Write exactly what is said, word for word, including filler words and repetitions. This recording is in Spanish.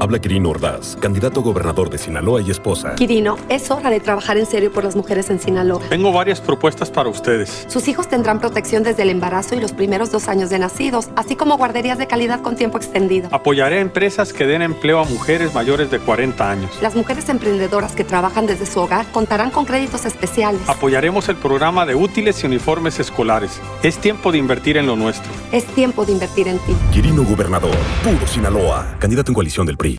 Habla Quirino Ordaz, candidato a gobernador de Sinaloa y esposa. Quirino, es hora de trabajar en serio por las mujeres en Sinaloa. Tengo varias propuestas para ustedes. Sus hijos tendrán protección desde el embarazo y los primeros dos años de nacidos, así como guarderías de calidad con tiempo extendido. Apoyaré a empresas que den empleo a mujeres mayores de cuarenta años. Las mujeres emprendedoras que trabajan desde su hogar contarán con créditos especiales. Apoyaremos el programa de útiles y uniformes escolares. Es tiempo de invertir en lo nuestro. Es tiempo de invertir en ti. Quirino Gobernador, puro Sinaloa. Candidato en coalición del P R I.